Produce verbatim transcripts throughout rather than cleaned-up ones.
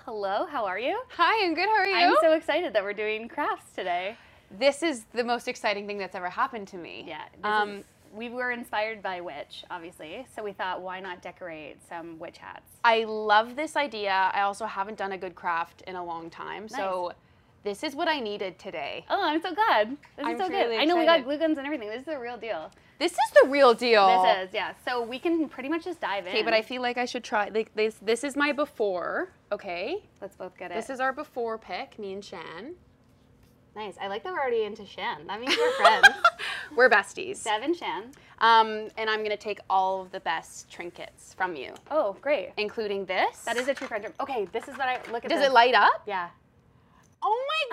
hello, how are you? Hi, I'm good, how are you? I'm so excited that we're doing crafts today. This is the most exciting thing that's ever happened to me. Yeah, this Um, is, we were inspired by witch, obviously, so we thought why not decorate some witch hats? I love this idea. I also haven't done a good craft in a long time, Nice. so this is what I needed today. Oh, I'm so glad. This I'm is so really good. I know we got excited. glue guns and everything. This is the real deal. This is the real deal. This is, yeah. So we can pretty much just dive in. Okay, but I feel like I should try, like this, this is my before, okay? Let's both get it. This is our before pick, me and Shan. nice. I like that we're already into Shan. That means we're friends. We're besties. Dev and Shan. Um, and I'm gonna take all of the best trinkets from you, Oh, great. including this. That is a true friend. Okay, this is what I, look at Does this. it light up? Yeah. Oh my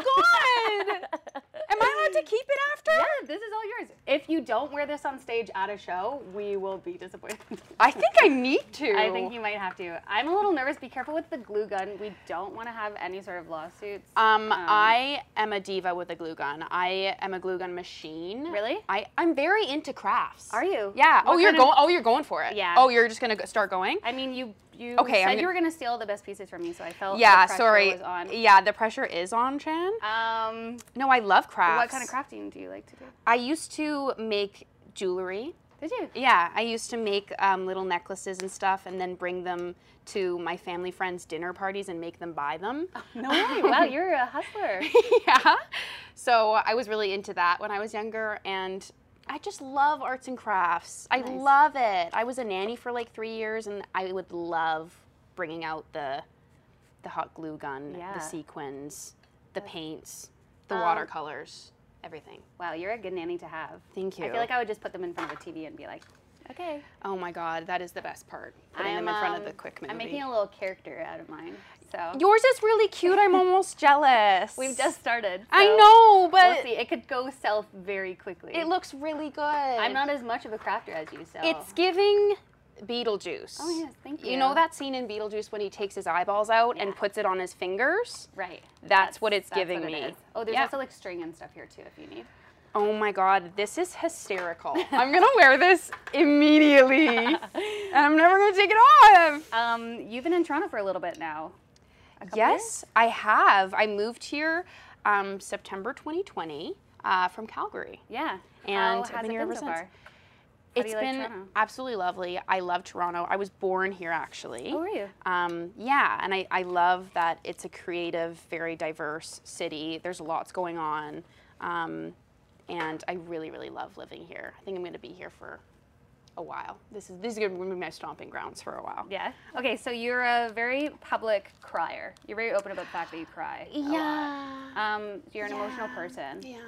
god! Am I allowed to keep it after? Yeah, this is all yours. If you don't wear this on stage at a show, we will be disappointed. I think I need to. I think you might have to. I'm a little nervous. Be careful with the glue gun. We don't want to have any sort of lawsuits. Um, I am a diva with a glue gun. I am a glue gun machine. Really? I, I'm very into crafts. Are you? Yeah. What oh, you're kind of- going. Oh, you're going for it. Yeah. Oh, you're just gonna go start going. I mean, you you Okay, said I'm you gonna- were gonna steal the best pieces from me, so I felt Yeah. the pressure Sorry. was on. Yeah, the pressure is on, Chan. Um, No, I love crafts. what kind of crafting do you like to do? I used to make jewelry. Did you? Yeah, I used to make um, little necklaces and stuff, and then bring them to my family friends' dinner parties and make them buy them. No way! Wow, you're a hustler. Yeah. So I was really into that when I was younger, and I just love arts and crafts. I Nice. love it. I was a nanny for like three years, and I would love bringing out the the hot glue gun, Yeah. the sequins, the paints, the Um, watercolors, everything. Wow, you're a good nanny to have. Thank you. I feel like I would just put them in front of a T V and be like, okay. Oh my God, that is the best part. Putting I'm, them in front of um, the quick movie. I'm making a little character out of mine. So Yours is really cute. I'm almost jealous. we've just started. I so know, but We'll see. It could go south very quickly. it looks really good. I'm not as much of a crafter as you, so. It's giving Beetlejuice. Oh, yes, thank you. You know that scene in Beetlejuice when he takes his eyeballs out Yeah. and puts it on his fingers? Right. That's what it's that's giving what it me. is. Oh, there's Yeah. also like string and stuff here too if you need. Oh my God, this is hysterical. I'm gonna wear this immediately, and I'm never gonna take it off. Um, you've been in Toronto for a little bit now. A couple Yes, I have. I moved here um, September twenty twenty uh, from Calgary. years? Yeah. And How I've has been it here been ever so since. far? How do It's you like been Toronto? absolutely lovely. I love Toronto. I was born here, actually. Oh, were you? Um, yeah, and I, I love that it's a creative, very diverse city. There's lots going on. Um, and I really, really love living here. I think I'm going to be here for a while. This is, these are going to be my stomping grounds for a while. Yeah. Okay, so you're a very public crier. You're very open about the fact that you cry. a lot. Yeah. Um, you're an emotional person. Yeah.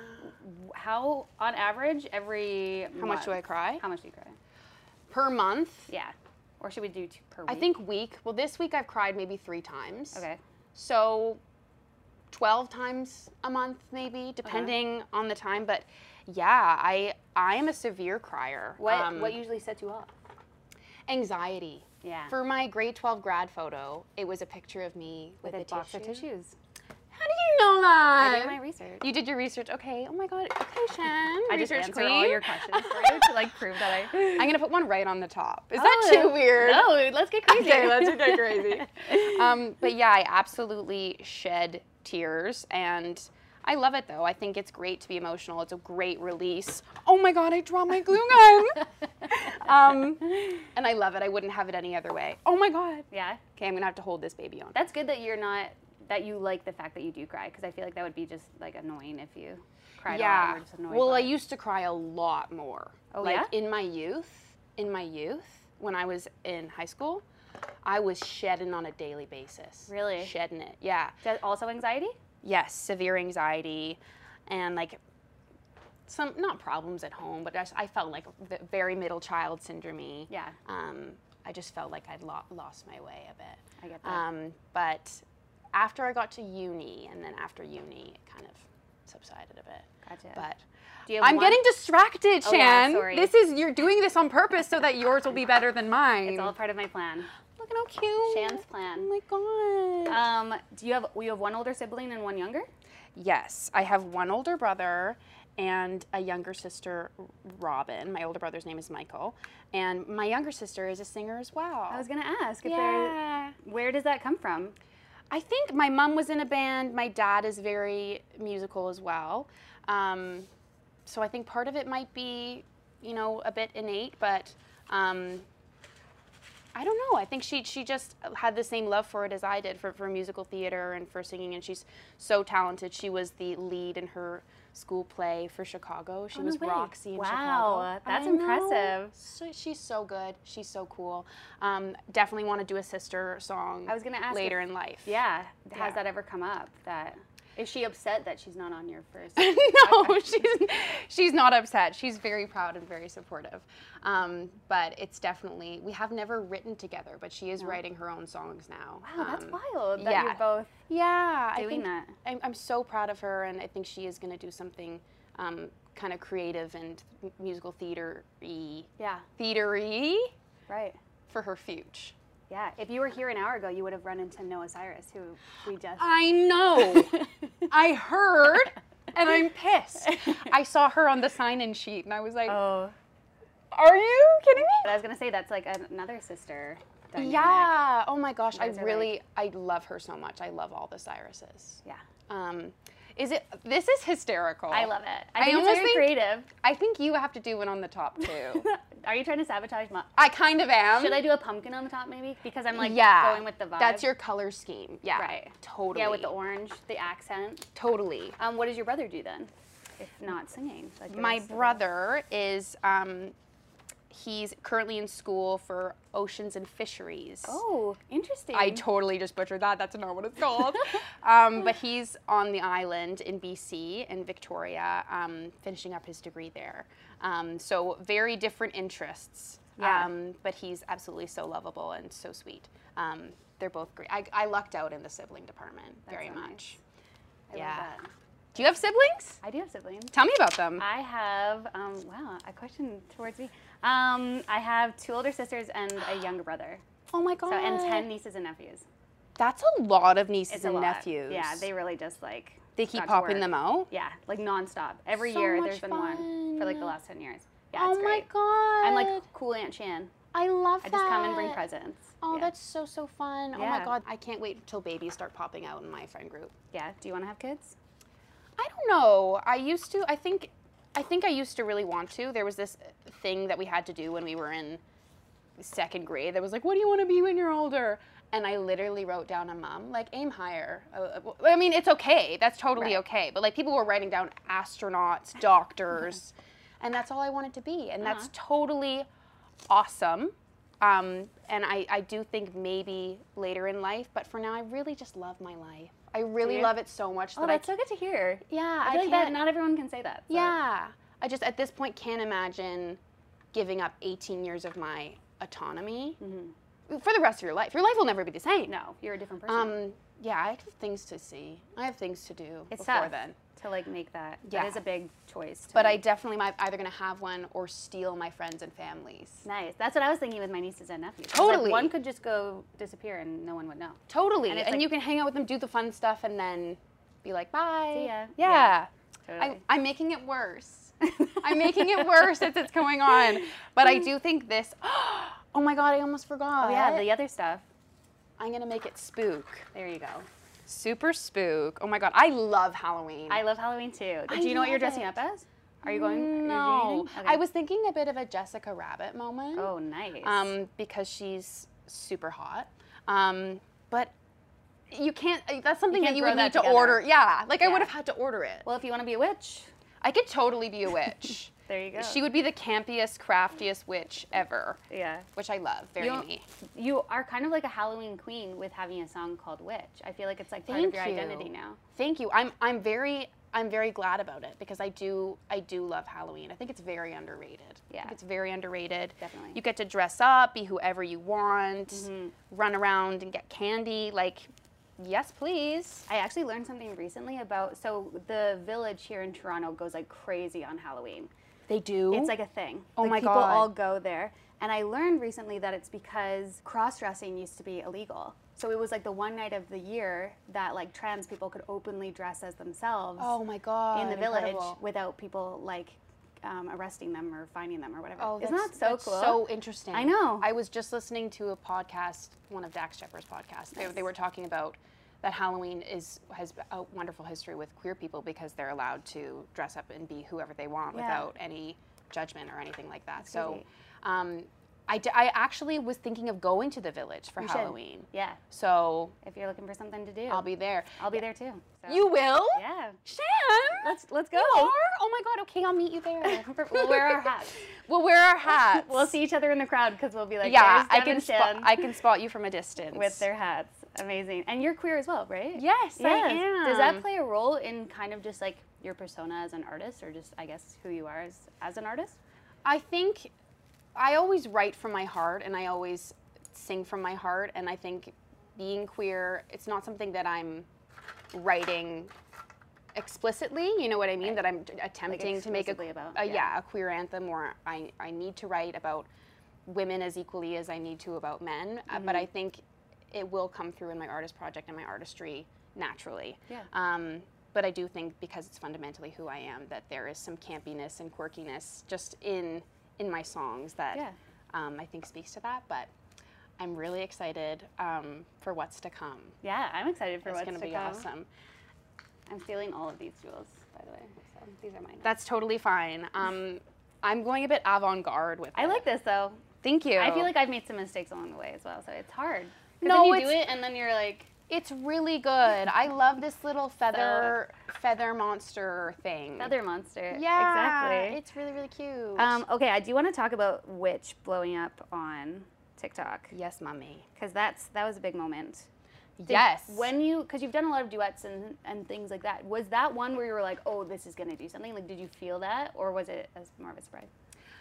How, on average, every How much do I cry? How much do you cry? Per month? Yeah. Or should we do two per week? I think week. Well, this week I've cried maybe three times. Okay. So twelve times a month maybe, depending on the time. But yeah, I I am a severe crier. What Um, what usually sets you off? Anxiety. Yeah. For my grade twelve grad photo, it was a picture of me with, With a a box of tissue. tissues. How do you know that? I did my research. You did your research. Okay. Oh my God. Okay, Shan. I just research answer queen. all your questions for you to like prove that I. I'm gonna put one right on the top. Is Oh, that too weird? No, let's get crazy. Okay, let's get crazy. um, but yeah, I absolutely shed tears, and I love it though. I think it's great to be emotional. It's a great release. Oh my God, I dropped my glue gun. um, and I love it. I wouldn't have it any other way. Oh my God. Yeah. Okay, I'm gonna have to hold this baby on. That's good that you're not that you like the fact that you do cry because I feel like that would be just like annoying if you cried a lot and Yeah. were just annoyed. Well, by I it. used to cry a lot more. Oh, like yeah? in my youth, in my youth, when I was in high school, I was shedding on a daily basis. Really? Shedding it. Yeah. Is that also anxiety? Yes, severe anxiety, and like some not problems at home, but just, I felt like v- very middle child syndrome. Yeah. Um, I just felt like I'd lo- lost my way a bit. I get that. Um, but after I got to uni, and then after uni, it kind of subsided a bit. Gotcha. But Do you have I'm one- getting distracted, Oh, yeah, Shan. sorry. This is you're doing this on purpose so that yours will be better than mine. It's all part of my plan. Look at how cute. Shan's plan. Oh my God. Um, do you have you have one older sibling and one younger? Yes, I have one older brother and a younger sister, Robin. My older brother's name is Michael, and my younger sister is a singer as well. I was gonna ask if yeah. there. Where does that come from? I think my mom was in a band. My dad is very musical as well. Um, so I think part of it might be, you know, a bit innate, but um, I don't know. I think she she just had the same love for it as I did for, for musical theater and for singing, and she's so talented. She was the lead in her school play for Chicago. She Oh, no was way. Roxy in Wow, Chicago. that's I know. impressive. So, she's so good. She's so cool. Um, definitely want to do a sister song I was gonna ask later if- in life. Yeah. Has Yeah. that ever come up? That is she upset that she's not on your first? No, she's she's not upset. She's very proud and very supportive. Um, but it's definitely, we have never written together, but she is No. writing her own songs now. Wow, that's Um, wild that yeah. you're both Yeah, I doing think that. I'm, I'm so proud of her, and I think she is going to do something um, kind of creative and m- musical theater-y, Yeah, theater-y right. for her future. Yeah, if you were here an hour ago, you would have run into Noah Cyrus, who we just. I know. I heard, and I'm pissed. I saw her on the sign-in sheet, and I was like, Oh, are you kidding but me? I was gonna say that's like another sister dynamic. Yeah. Oh my gosh, You I guys are really, I love her so much. I love all the Cyruses. Yeah, Um, is it? This is hysterical. I love it. I, I think it's almost very think- creative. I think you have to do one on the top too. Are you trying to sabotage my? I kind of am. Should I do a pumpkin on the top maybe? Because I'm like yeah, going with the vibe. That's your color scheme. Yeah. Right. Totally. Yeah, with the orange, the accent. Totally. Um, what does your brother do then, if not singing? Like the My rest of us? brother is, um, he's currently in school for oceans and fisheries. Oh, interesting. I totally just butchered that. That's not what it's called. um, but he's on the island in B C, in Victoria, um, finishing up his degree there. Um, so very different interests. Yeah. Um, but he's absolutely so lovable and so sweet. Um, they're both great. I, I lucked out in the sibling department That's very so much. nice. I Yeah. love that. Do you have siblings? I do have siblings. Tell me about them. I have, um, wow, a question towards me. Um, I have two older sisters and a younger brother. Oh my god. So, and ten nieces and nephews. That's a lot of nieces It's a and lot. nephews. Yeah, they really just like. They keep got to popping work. them out? Yeah, like nonstop. Every So year much there's been one for like the fun. last ten years. Yeah, Oh it's my great. god. I'm like cool Aunt Shan. I love I that. just come and bring presents. Oh, yeah. that's so, so fun. Oh my Yeah. god. I can't wait till babies start popping out in my friend group. Yeah. Do you want to have kids? I don't know. I used to, I think, I think I used to really want to. There was this thing that we had to do when we were in second grade that was like, what do you want to be when you're older? And I literally wrote down a mom, like, aim higher. Uh, I mean, it's okay. That's totally Right. okay. But like, people were writing down astronauts, doctors, and that's all I wanted to be. And that's Uh-huh. totally awesome. Um, and I, I do think maybe later in life, but for now, I really just love my life. I really you? love it so much Oh, that that's I so good to hear. yeah, I feel like that can't- not everyone can say that. so- yeah. I just, at this point, can't imagine giving up eighteen years of my autonomy Mhm. for the rest of your life. Your life will never be the same. No, you're a different person. Um, yeah, I have things to see. I have things to do it's before tough then. to like make that. Yeah. That is a big choice. To But I make. definitely might either going to have one or steal my friends and families. Nice. That's what I was thinking with my nieces and nephews. It's Totally. Like one could just go disappear and no one would know. Totally. And And, it's like- you can hang out with them, do the fun stuff, and then be like, bye. See ya. Yeah. Yeah. I, Totally. I'm making it worse. I'm making it worse as it's going on. But I do think this, oh my God, I almost forgot. Oh yeah, the other stuff. I'm going to make it spook. There you go. Super spook. Oh my God, I love Halloween. I love Halloween too. I Do you know what you're love dressing it. up as? Are you going? are you doing No. anything? Okay. I was thinking a bit of a Jessica Rabbit moment. Oh, nice. Um, because she's super hot. Um, but you can't, that's something can't that you throw would that need to together. order. Yeah, like I Yeah. would have had to order it. well, if you want to be a witch, I could totally be a witch. there you go. She would be the campiest, craftiest witch ever, Yeah. which I love. Very You- me. You are kind of like a Halloween queen with having a song called Witch. I feel like it's like part Thank of your you. identity now. Thank you. I'm I'm very I'm very glad about it because I do I do love Halloween. I think it's very underrated. I Yeah. think it's very underrated. Definitely. You get to dress up, be whoever you want, Mhm. run around and get candy. Like, yes, please. I actually learned something recently about, so the Village here in Toronto goes like crazy on Halloween. They do. It's like a thing. Oh like my people God. all go there. And I learned recently that it's because cross-dressing used to be illegal. So it was like the one night of the year that like trans people could openly dress as themselves oh my God. in the village incredible. without people like um, arresting them or finding them or whatever. Oh, Isn't that's, that so that's cool? so interesting. I know. I was just listening to a podcast, one of Dax Shepard's podcasts. They, Nice. they were talking about that Halloween is has a wonderful history with queer people because they're allowed to dress up and be whoever they want Yeah. without any judgment or anything like that. That's so crazy. um, I, d- I actually was thinking of going to the village for You should. Halloween. Yeah. So If you're looking for something to do, I'll be there. I'll be there too. So. You will? Yeah. Shan! Let's let's go. You are? Oh my god, okay, I'll meet you there. We'll wear our hats. We'll wear our hats. We'll see each other in the crowd because we'll be like, Yeah, "There's I Deb can and spot Shan I can spot you from a distance. with their hats. Amazing. And you're queer as well, right? Yes, I Yes. am. Does that play a role in kind of just like your persona as an artist, or just I guess who you are as as an artist? I think I always write from my heart and I always sing from my heart, and I think being queer, it's not something that I'm writing explicitly, you know what I mean? Right. That I'm attempting to make a, explicitly about, a yeah. yeah, a queer anthem, or I, I need to write about women as equally as I need to about men, uh, but Mhm. I think it will come through in my artist project and my artistry naturally. Yeah. Um, but I do think because it's fundamentally who I am, that there is some campiness and quirkiness just in in my songs that Yeah. um, I think speaks to that. But I'm really excited um, for what's to come. Yeah, I'm excited for It's what's going to to be come. awesome. I'm stealing all of these jewels, by the way. So these are mine. That's totally fine. Um, I'm going a bit avant-garde with I it. like this though. Thank you. I feel like I've made some mistakes along the way as well, so it's hard. 'Cause No, then you do it's- it and then you're like, It's really good. I love this little feather feather monster thing. feather monster. Yeah, Exactly. it's really really cute. Um, okay, I do want to talk about Witch blowing up on TikTok yes, mommy. because that's that was a big moment. Did- Yes. When you, because you've done a lot of duets and, and things like that, was that one where you were like, oh, this is going to do something? Like, did you feel that? Or was it as more of a surprise?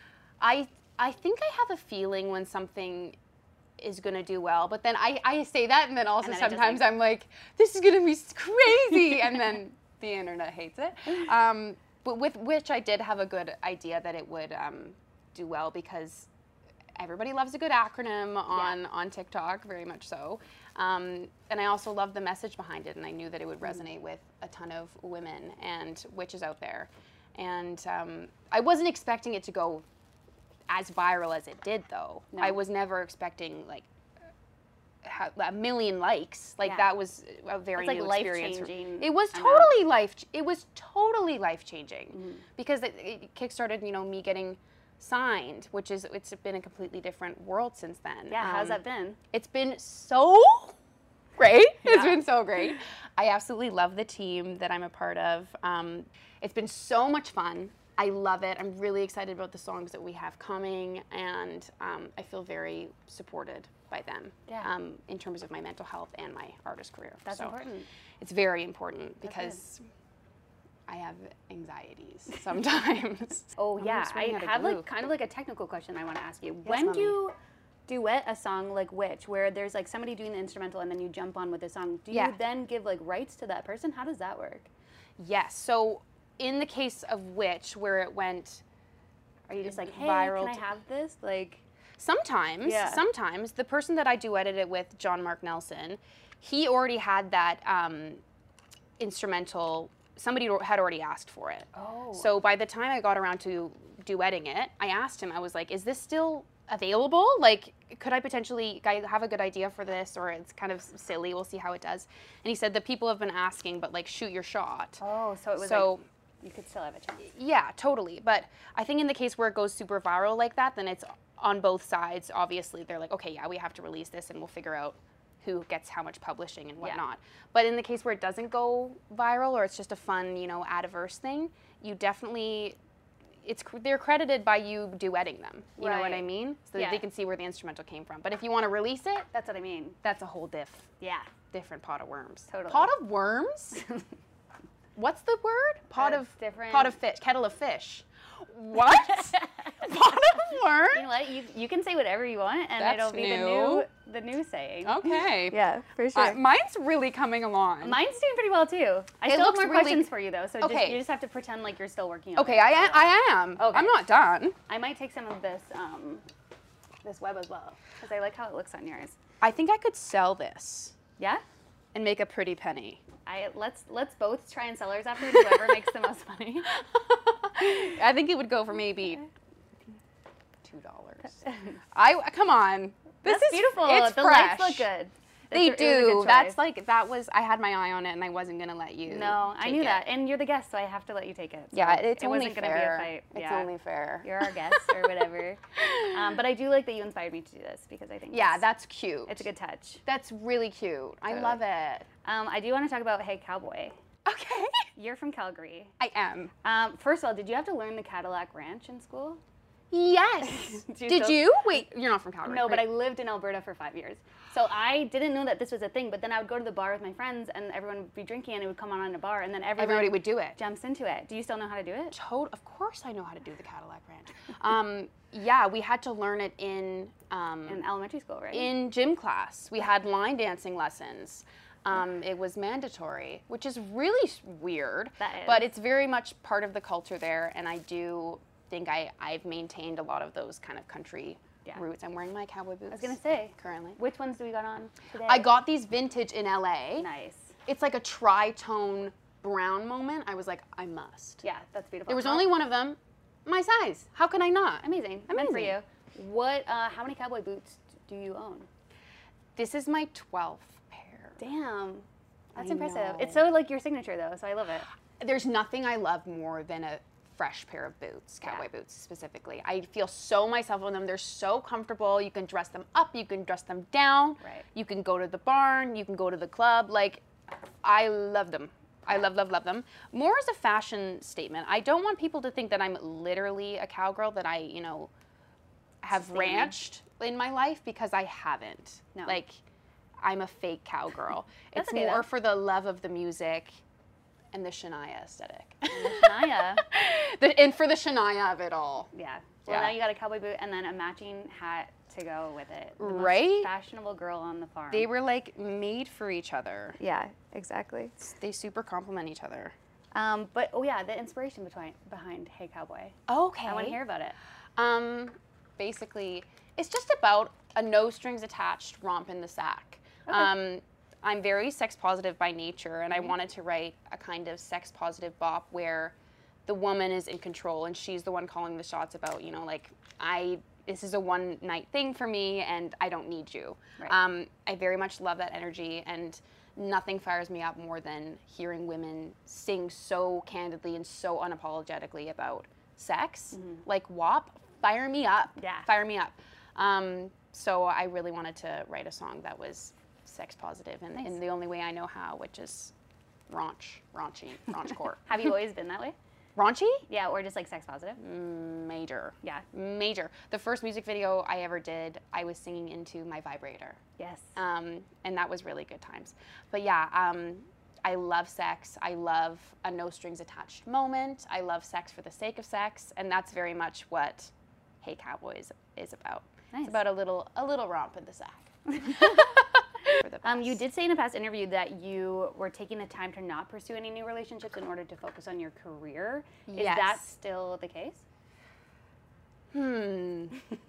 I I think I have a feeling when something is gonna do well, but then I, I say that and then also And then it just, sometimes like- I'm like, this is gonna be s- crazy, and then the internet hates it. Um, but with which I did have a good idea that it would um, do well because everybody loves a good acronym on, on TikTok, very much so. Um, and I also love the message behind it, and I knew that it would resonate with a ton of women and witches out there. And um, I wasn't expecting it to go as viral as it did, though. No. I was never expecting like ha- a million likes. Like Yeah. that was a very It's, like, new experience. for- life-changing It was amount. totally life. It was totally life changing Mhm. because it, it kickstarted, you know, me getting signed, which is it's been a completely different world since then. Yeah, how's Um, that been? It's been so great. It's Yeah. been so great. I absolutely love the team that I'm a part of. Um, it's been so much fun. I love it. I'm really excited about the songs that we have coming, and um, I feel very supported by them Yeah. um, in terms of my mental health and my artist career. That's So important. It's very important That's because I have anxieties sometimes. Oh I'm yeah, just I running out of have glue. like kind of like a technical question I want to ask you. when mommy. you duet a song like Witch, where there's like somebody doing the instrumental and then you jump on with the song, do Yeah. you then give like rights to that person? How does that work? Yes. So in the case of Witch, where it went Are you just like, hey, viral can I to- have this? Like, Sometimes, Yeah. sometimes the person that I duetted it with, John Mark Nelson, he already had that um, instrumental. Somebody had already asked for it. oh, So by the time I got around to duetting it, I asked him. I was like, "Is this still available? Like, could I potentially I have a good idea for this, or it's kind of silly? We'll see how it does." And he said, "The people have been asking, but like, shoot your shot." oh, so it was So. like you could still have a chance. Yeah, totally. But I think in the case where it goes super viral like that, then it's on both sides. Obviously, they're like, okay, yeah, we have to release this and we'll figure out who gets how much publishing and Yeah. whatnot. But in the case where it doesn't go viral or it's just a fun, you know, add a verse thing, you definitely, it's they're credited by you duetting them. You know what I Right. mean? So Yeah. that they can see where the instrumental came from. But if you want to release it, That's what I mean. that's a whole diff, Yeah. different pot of worms. Totally. Pot of worms? What's the word? Pot Uh, of different- pot of fish, kettle of fish. What? Pot of worms? You know what? You, you can say whatever you want, and That's it'll be the new. new the new saying. Okay. Yeah, for Uh, mine's really coming along. Mine's doing pretty well too. I It still have looks more really- questions for you though, so just, Okay. you just have to pretend like you're still working on Okay, it. I am. I am. Okay. I'm not done. I might take some of this um, this web as well because I like how it looks on yours. I think I could sell this Yeah. and make a pretty penny. I let's let's both try and sell ours after whoever makes the most money. I think it would go for maybe two dollars. I come on. This That's is beautiful. It's the fresh. lights look good. They a- it was a good do. choice. That's like, that was, I had my eye on it and I wasn't going to let you. No, I take knew it. that. And you're the guest, so I have to let you take it. So Yeah, it's it only wasn't fair. gonna be a fight. It's Yeah. only fair. You're our guest or whatever. Um, but I do like that you inspired me to do this because I think Yeah, that's, that's cute. it's a good touch. That's really cute. I Totally. love it. Um, I do want to talk about Hey Cowboy. Okay. You're from Calgary. I am. Um, first of all, did you have to learn the Cadillac Ranch in school? Yes. Do you Did still- you? Wait, you're not from Calgary. No, but I right? lived in Alberta for five years. So I didn't know that this was a thing, but then I would go to the bar with my friends and everyone would be drinking and it would come on in a bar and then everyone Everybody would do it. jumps into it. Do you still know how to do it? Toad, of course I know how to do the Cadillac Ranch. Um, yeah, we had to learn it in um, In elementary school, right? in gym class. We had line dancing lessons. Um, it was mandatory, which is really s- weird. That is. But it's very much part of the culture there, and I do think I, I've maintained a lot of those kind of country Yeah. roots. I'm wearing my cowboy boots. I was gonna say. currently. Which ones do we got on today? I got these vintage in L A. Nice. It's like a tri-tone brown moment. I was like, I must. Yeah, that's beautiful. There was How- only one of them, my size. How can I not? amazing. Meant for Amazing. you. What? Uh, how many cowboy boots do you own? This is my twelfth pair. Damn, that's I impressive. know. It's so like your signature though, so I love it. There's nothing I love more than a fresh pair of boots, cowboy Yeah. boots specifically. I feel so myself in them. They're so comfortable. You can dress them up, you can dress them down. Right. You can go to the barn, you can go to the club. Like, I love them. I love, love, love them. More as a fashion statement. I don't want people to think that I'm literally a cowgirl, that I, you know, have Sustaining. ranched in my life, because I haven't. No. Like, I'm a fake cowgirl. That's It's okay, more though. for the love of the music and the Shania aesthetic. Shania. The, and for the Shania of it all. Yeah. Well, Yeah. now you got a cowboy boot and then a matching hat to go with it. The most Right? fashionable girl on the farm. They were like made for each other. Yeah, exactly. They super complement each other. Um, but oh yeah, the inspiration behind behind Hey Cowboy. Okay. I want to hear about it. Um, basically, it's just about a no strings attached romp in the sack. Um, I'm very sex positive by nature, and I wanted to write a kind of sex positive bop where the woman is in control and she's the one calling the shots about, you know, like, I, this is a one night thing for me and I don't need you. Right. Um, I very much love that energy, and nothing fires me up more than hearing women sing so candidly and so unapologetically about sex. Like, W A P, fire me up. Yeah. Fire me up. Um, so I really wanted to write a song that was sex positive in, Nice. in the only way I know how, which is raunch, raunchy, raunchcore. Have you always been that way? Raunchy? Yeah, or just like sex positive? Major. Yeah. Major. The first music video I ever did, I was singing into my vibrator. Yes. Um, and that was really good times. But yeah, um, I love sex. I love a no strings attached moment. I love sex for the sake of sex, and that's very much what Hey Cowboy is, is about. Nice. It's about a little a little romp in the sack. For the Um, you best. did say in a past interview that you were taking the time to not pursue any new relationships in order to focus on your career. Is that Yes. still the case? Hmm.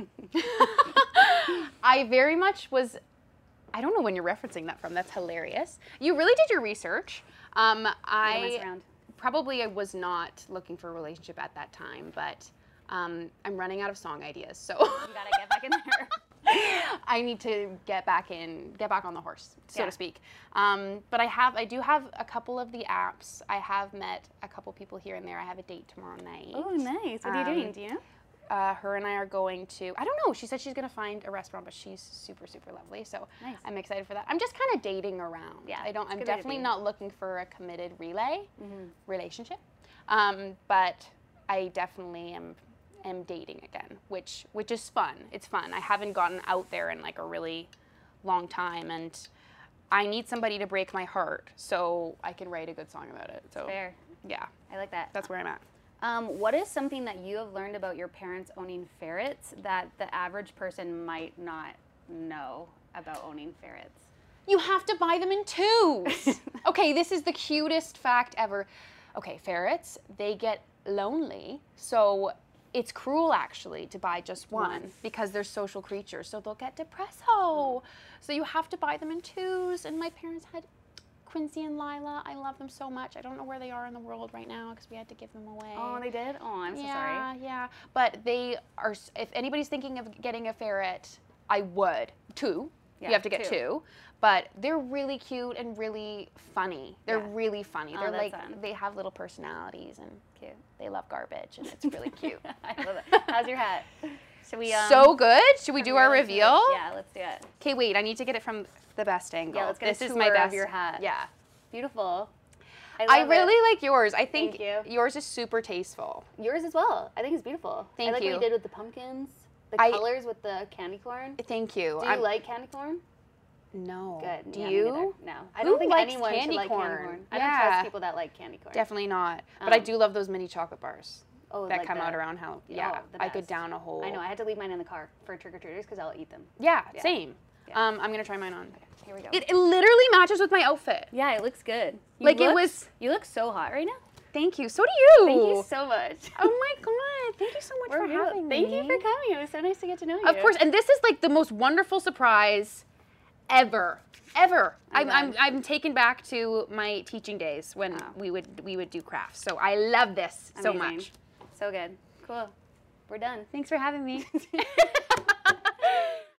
I very much was. I don't know when you're referencing that from. That's hilarious. You really did your research. Um, mess I around. probably I was not looking for a relationship at that time, but um, I'm running out of song ideas, so You gotta get back in there. I need to get back in, get back on the horse, so Yeah. to speak. Um, but I have, I do have a couple of the apps. I have met a couple people here and there. I have a date tomorrow night. Oh, nice. What are you Um, doing? Do you know? Uh, her and I are going to, I don't know, she said she's going to find a restaurant, but she's super, super lovely. So Nice. I'm excited for that. I'm just kind of dating around. Yeah, I don't, it's a I'm good way to definitely be. not looking for a committed relay Mm-hmm. relationship. Um, but I definitely am, am dating again, which, which is fun. It's fun. I haven't gotten out there in like a really long time, and I need somebody to break my heart so I can write a good song about it. So Fair. yeah, I like that. that's where I'm at. Um, what is something that you have learned about your parents owning ferrets that the average person might not know about owning ferrets? You have to buy them in twos. Okay, this is the cutest fact ever. Okay, ferrets, they get lonely, so it's cruel actually to buy just one One. because they're social creatures, so they'll get depresso. So you have to buy them in twos, and my parents had Quincy and Lila. I love them so much. I don't know where they are in the world right now because we had to give them away. Oh, they did? Oh, I'm so yeah, sorry. yeah. But they are, if anybody's thinking of getting a ferret, I would. Two. Yeah, you have to get two. two. But they're really cute and really funny. They're Yeah. really funny. Oh, They're that's like, fun. they have little personalities and Cute. they love garbage and it's really cute. I love it. How's your hat? Should we? Um, So good. Should we do our reveal it? reveal? Yeah, let's do it. Okay, wait. I need to get it from the best angle. Yeah, let's get this a is tour my best of your hat. Yeah. Beautiful. I, I love really it. like yours. I think Thank you. yours is super tasteful. Yours as well. I think it's beautiful. Thank I like you. what you did with the pumpkins, the I- colors with the candy corn. Thank you. Do you I'm- like candy corn? No. Good. Do Yeah, me you? neither. No. I Who don't think likes anyone candy should like corn? candy corn. I don't Yeah. trust people that like candy corn. Definitely not. But I Um, do love those mini chocolate bars Oh, that like come the- out around Halloween. Yeah, oh, the I could best. down a whole. I know. I had to leave mine in the car for trick or treaters because I'll eat them. Yeah, Yeah. same. Yeah. Um, I'm gonna try mine on. Here we go. It, it literally matches with my outfit. yeah, it looks good. You Like, it look- was- You look so hot right now. Thank you. So do you. Thank you so much. Oh my god! Thank you so much We're for real- having Thank me. you for coming. It was so nice to get to know you. Of course, and this is like the most wonderful surprise ever, ever. I'm, I'm I'm, glad. I'm taken back to my teaching days when Wow. we would we would do crafts. So I love this so Amazing. much. So good. Cool. We're done. Thanks for having me.